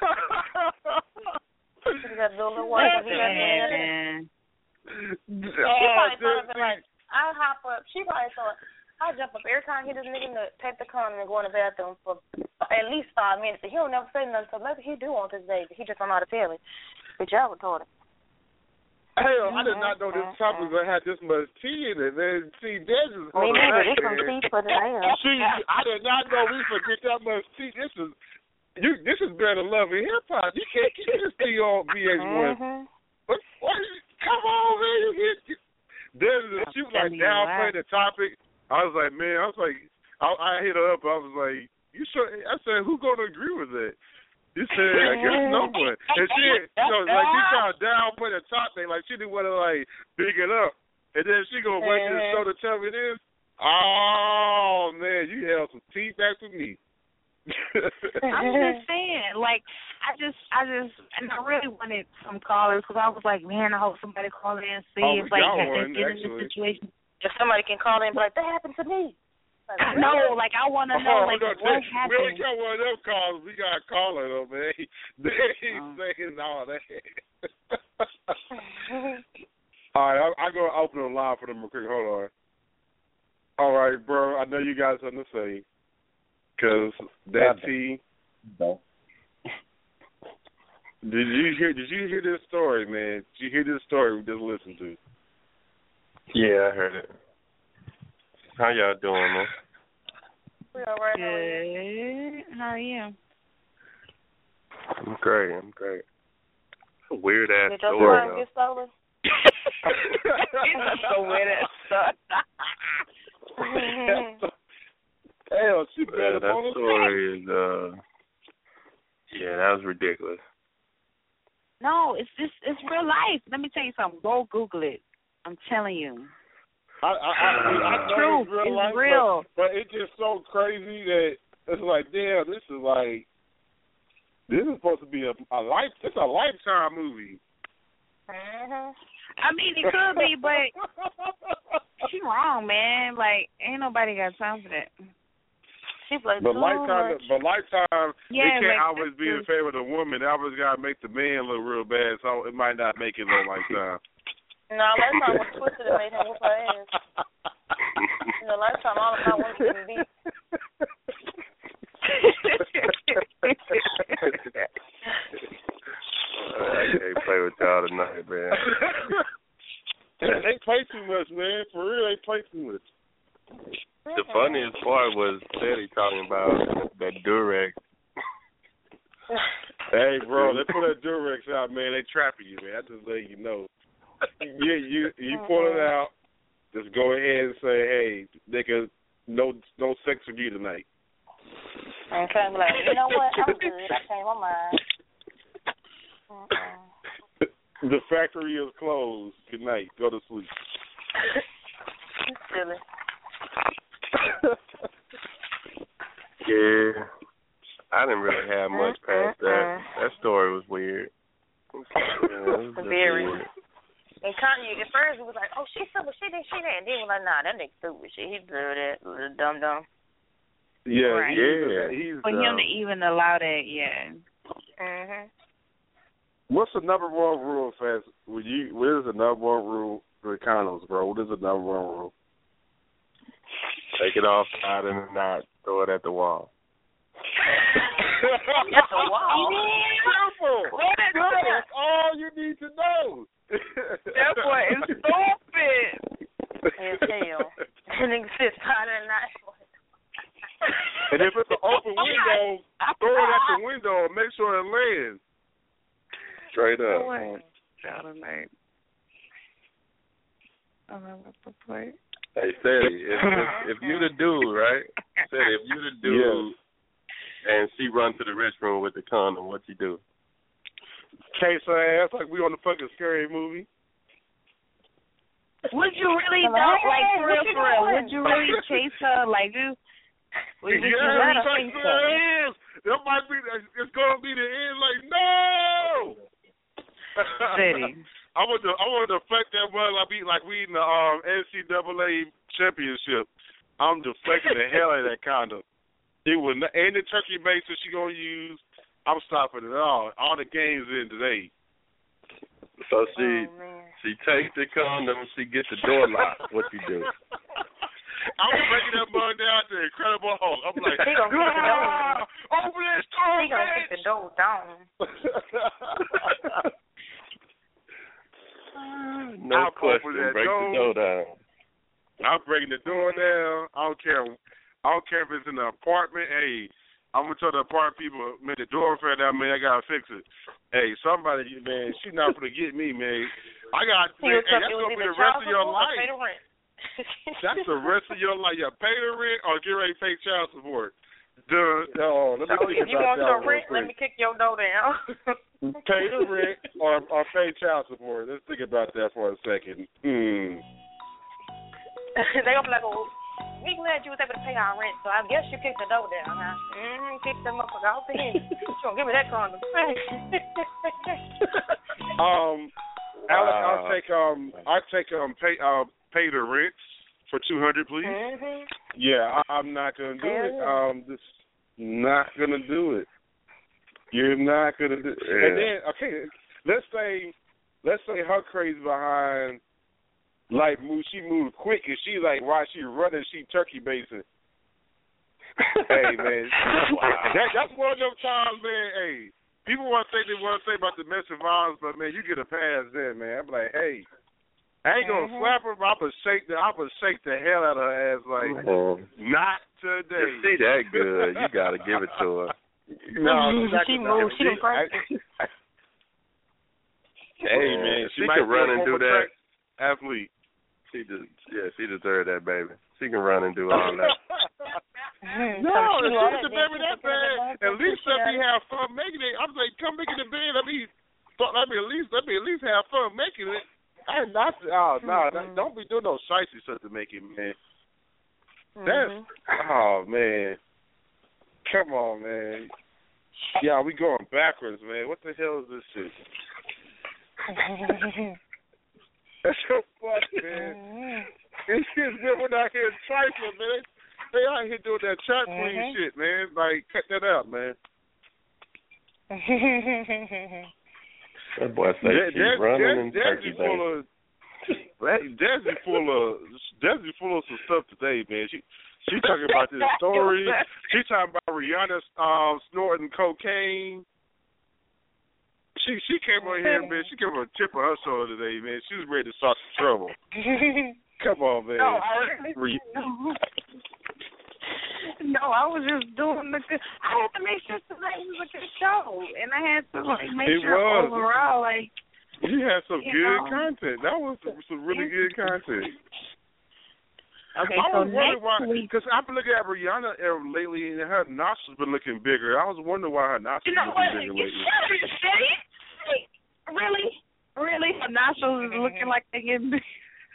got to do a little work. He got to do that. Man. She Oh, probably thought of just- it like, I hop up. She probably thought, I jump up every time he this nigga to take the condom and go in the bathroom for at least five minutes. And he'll never say nothing, so maybe he do want this baby. He just don't know how to tell it. But y'all retarded. Hell, I did not know this topic was gonna have this much tea in it, man. See, Des is Me on neither. the This back, some man. tea for the damn. She, I did not know we forget that much tea. This is you. This is better love and hip hop. You can't keep this tea on V H one. Mm-hmm. What, what? Come on, man. You get. Des, she was like downplaying the topic. I was like, man. I was like, I, I hit her up. I was like, you sure? I said, who gonna agree with that? You said, I guess no one. And she, you know, like she trying to downplay the topic, like she didn't want to like big it up. And then she gonna wait to the show to tell me this. Oh man, you held some tea back for me. I'm just saying, like, I just, I just, and I really wanted some callers because I was like, man, I hope somebody call in and see Oh, if we like got they one, get in actually. the situation. If somebody can call in and be like, that happened to me. Like, I know, like I want to know, Oh, like no, what we happened. only got one of them calls. We got a caller though, man. They ain't Oh. saying all that. All right, I, I'm gonna open the line for them real quick. Hold on. All right, bro. I know you guys something to say, cause that tea. No. Did you hear? Did you hear this story, man? Did you hear this story we just listened to? Yeah, I heard it. How y'all doing, man? We all right. Good. How are you? I'm great. I'm great. Weird ass Did your story, sperm though. get stolen? That's so weird ass stuff. Hell, she better Yeah, that story is, uh, yeah, that was ridiculous. No, it's just it's real life. Let me tell you something. Go Google it. I'm telling you. I, I, I, I know True. it's real It's life, real. But, but it's just so crazy that it's like, damn, this is like, this is supposed to be a, a life. It's a Lifetime movie. Mm-hmm. I mean, it could be, but she wrong, man. Like, ain't nobody got time for that. She plays But too Lifetime, much. but Lifetime, Yeah, it can't like, always be in favor of the woman. They always got to make the man look real bad, so it might not make it on Lifetime. No, Lifetime was twisted and made him whoop her ass. You know, Lifetime, all of my women can be. I can't play with y'all tonight, man. They play too much, man. For real, they play too much. funniest part was Teddy talking about that Durex. Hey, bro, they pull that Durex out, man. They trapping you, man. I just let you know. You you you pull it out. Just go ahead and say, hey, nigga, no no sex with you tonight. Okay, I'm like, you know what? I'm good. I changed my mind. Uh-uh. The factory is closed. Good night. Go to sleep. Silly. Yeah. I didn't really have much past that. That story was weird. Yeah, was Very. weird. And Kanye, at first, it was like, oh, she's stupid, she did, she did. And then he was like, nah, that nigga stupid shit. He blew that little dumb-dumb. Yeah, Right. Yeah. He's, For him to even allow that, yeah. Mm-hmm. What's the number one rule, Fast? Would you? What is the number one rule for condoms, bro? What is the number one rule? Take it off side and not throw it at the wall. That's a wall. Simple. That's all you need to know. That boy is stupid. Yes, hell. That nigga sits harder than I. And if it's an open window, throw it at the window and make sure it lands. Straight up. Saturday. I'm gonna the plate. Hey, Steady, if, if, if you the dude, right? Steady, if you the dude Yes. and she run to the restroom with the condom, what you do? Case her ass like we on the fucking scary movie. Would you really don't like for real, for real? Would you really chase her like you? Would you Yeah, really like chase her her? ass. That might be. It's gonna be the end. Like no. City. I want to. I want to deflect that one like we like we in the um, N C double A championship. I'm deflecting the hell out of that condom. It will not, and the turkey base that she gonna use. I'm stopping it all. All the games in today. So she Oh, she takes the condom, she gets the door locked. What you do? I'm breaking that bug down to Incredible Hulk. I'm like, He gonna kick the door. ah, open this door, He gonna kick the door down. No I'll question. open that Break door. the door down. I'm breaking the door down. I don't care. I don't care if it's in an apartment. Hey, I'm gonna tell the apartment people, man, the door fell down, man. I gotta fix it. Hey, somebody, man, she not gonna get me, man. I got, He man, was hey, talking- that's it was gonna be either the rest child of your support or pay life. the rent. That's the rest of your life. You pay the rent or get ready to pay child support. Duh. Oh, let me So think if you about want that your real rent, let quick. me kick your door down. Pay the rent or or pay child support. Let's think about that for a second. Hmm. They gonna be like, oh, we glad you was able to pay our rent, so I guess you kicked the door down, huh? Mm-hmm, kick that motherfucker out the end. You gonna give me that condom. Um, Alex, Wow. I'll take um, I'll take um, pay uh, pay the rent for two hundred, please. Mm-hmm. Yeah, I, I'm not gonna do Hell it. yeah. Um, just not gonna do it. You're not gonna do. Yeah. And then, okay, let's say, let's say her crazy behind, like move. She moved quick, and she like while she running, she turkey basing. Hey man, that, that's one of them times, man. Hey, people want to say they want to say about domestic violence, but man, you get a pass there, man. I'm like, hey, I ain't gonna Mhm. slap her, but I'm gonna shake the, I'm gonna shake the hell out of her ass. Like, Mhm. not today. If she that good, you gotta give it to her. No, she's not She gonna- moved. She done practiced. Hey man, she, she might can be run a and do former that. track athlete. She just, yeah, she deserved that, baby. She can run and do all that. No, if she was the baby that bad, at least let me have fun making it. I'm like, come make it in bed. Let me, let me at least, let me at least have fun making it. I not, oh no, mm-hmm. Don't be doing no shicey stuff to make it, man. That's, Mm-hmm. oh man, come on, man. Yeah, we going backwards, man. What the hell is this shit? That's so funny, man. These kids, man, we're not here trifling, man. They out here doing that chat queen Mhm. shit, man. Like, cut that out, man. That boy say Des- keep Des- running Des- and Desi turkey full bait. of, Desi full of, Desi full of some stuff today, man. She she talking about this story. She talking about Rihanna um, snorting cocaine. She she came on here, man. She gave her a chip on her shoulder today, man. She was ready to start some trouble. Come on, man. No, I Re- No, I was just doing the good. I had to make sure tonight was a good show, and I had to like make It sure was. overall, like You had some you good know. content. That was some, some really good content. Okay, I so was wondering next why, week, because I've been looking at Rihanna uh, lately, and her nostrils been looking bigger. I was wondering why her nostrils you know been what? bigger You lately. shut it, City. Really, really, her nostrils is looking like they getting big.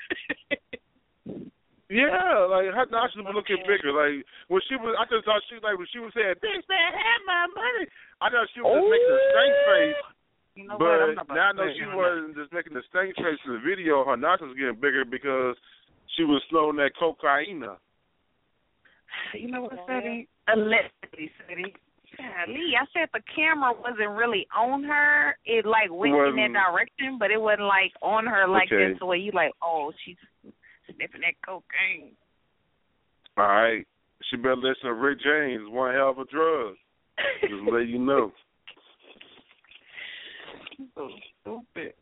Yeah, like her nostrils been looking bigger. Like when she was, I just thought she like when she was saying, "Bitch, man, have my money." I thought she was just making a stank face. You know what? I'm But not about now I to know say she it. wasn't just making the stank face in the video. Her nostrils getting bigger because she was snorting that cocaine. You know what, City? Allegedly, City. Golly, I said the camera wasn't really on her. It like went in that Wasn't- direction, but it wasn't like on her like Okay. this. The way you like, oh, she's sniffing that cocaine. All right, she better listen to Rick James. One hell of a drug. Just let you know. So stupid.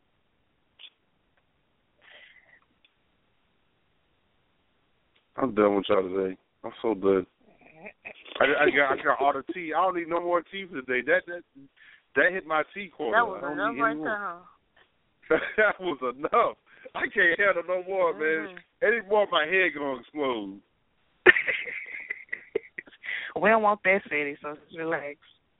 I'm done with y'all today. I'm so done. I, I got I got all the tea. I don't need no more tea for today. That that that hit my tea quarter. That was I don't enough need right any more. there, huh? That was enough. I can't handle no more, Mm-hmm. man. Any more, my head gonna explode. We don't want that, City, so just relax.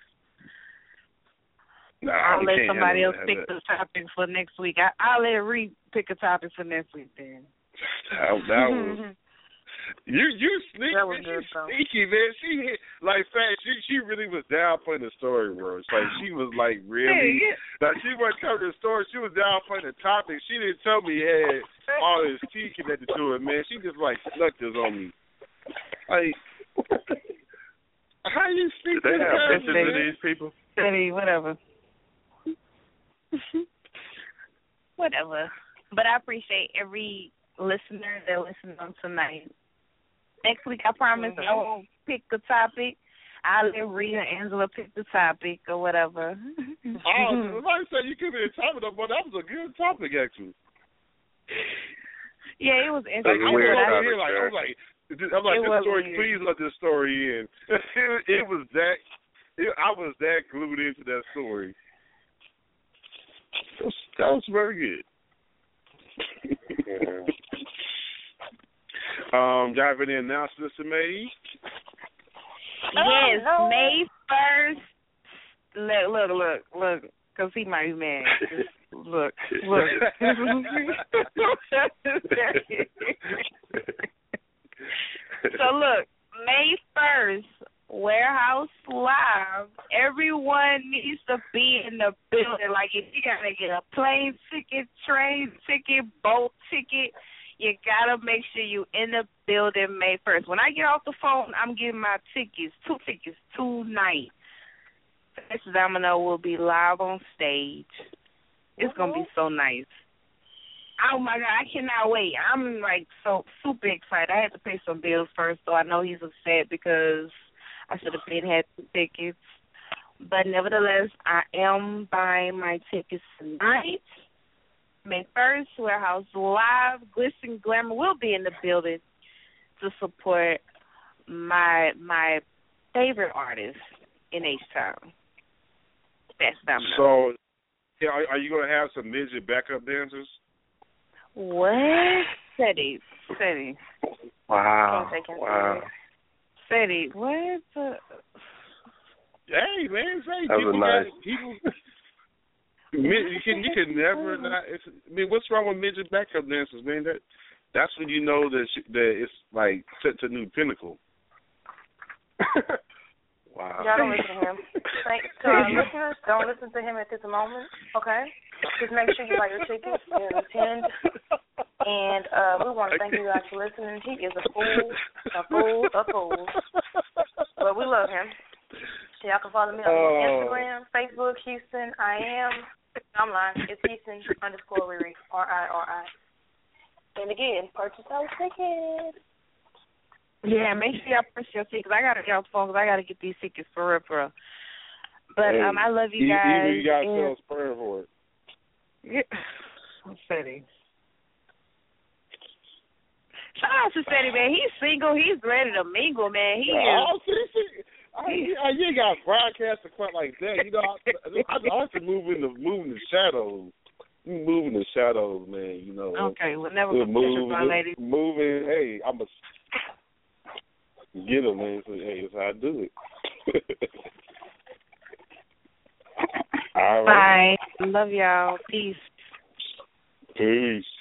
Nah, I'll I let can't somebody handle else that. pick the topic for next week. I, I'll let Reed pick a topic for next week then. That, that was you. You sneaky, That was you good, though. sneaky man. She hit like fat. She she really was downplaying the story, bro. It's like she was like really. Hey, Like she wasn't telling the story. She was downplaying the topic. She didn't tell me it had all this tea connected to it, man. She just like snuck this on me. Like, how you speak They to have the pictures of these people. City, whatever. Whatever. But I appreciate every listener that listened on tonight. Next week, I promise I won't pick the topic. I'll let Rita and Angela pick the topic or whatever. Oh, like I said, you could be a topic, but that was a good topic actually. Yeah, it was Like, interesting. I was weird over topic, here, like, sure. I'm like, I'm like, It this was story, weird. please let this story in. it, it was that, it, I was that glued into that story. That was, that was very good. um, y'all have any announcements to make? Yes, Oh, no. May first. Look, look, look, look, because he might be mad. Just look, look. So look, May first, Warehouse Live. Everyone needs to be in the building. Like if you gotta get a plane ticket, train ticket, boat ticket, you gotta make sure you in the building May first. When I get off the phone, I'm getting my tickets, two tickets tonight. This Domino will be live on stage. It's gonna be so nice. Oh my God, I cannot wait. I'm like so super excited. I had to pay some bills first, so I know he's upset because I should have been had two tickets. But nevertheless, I am buying my tickets tonight. May first, Warehouse Live. Glitz and Glamour will be in the building to support my my favorite artist in H-Town. That's Domino. So, yeah, are, are you going to have some midget backup dancers? What? City. City. Wow. Can't take him Wow. City. What the? Hey, man, say That was people nice. got people. Mid- you can you can never not. It's, I mean, what's wrong with midget backup dancers, man? That that's when you know that she, that it's like set to a new pinnacle. Wow. Y'all don't listen to him. Thanks to our listeners, don't listen to him at this moment, okay? Just make sure you buy your tickets and attend. And uh, we want to thank you guys for listening. He is a fool, a fool, a fool. But we love him. So y'all can follow me on Oh. Instagram, Facebook, Houston, I am. I'm lying. It's Houston underscore Riri, R I R I. And again, purchase those tickets. Yeah, make sure y'all press your tickets. I gotta get off the phone because I gotta get these tickets for real, for real. But Hey, um, I love you e- guys. Even you got to and- sell sperm for it. Yeah. I'm City. Shout out to Steady, man. He's single. He's ready to mingle, man. He is. Oh, see, see. I, I, you ain't got to broadcast the front like that. You know, I, I, I like to move in the move in the shadows. You move in the shadows, man. You know. Okay, well, never move, move, lady. Moving. Hey, I'm a get him, man. So, hey, that's how I do it. All right. Bye. Love y'all. Peace. Peace.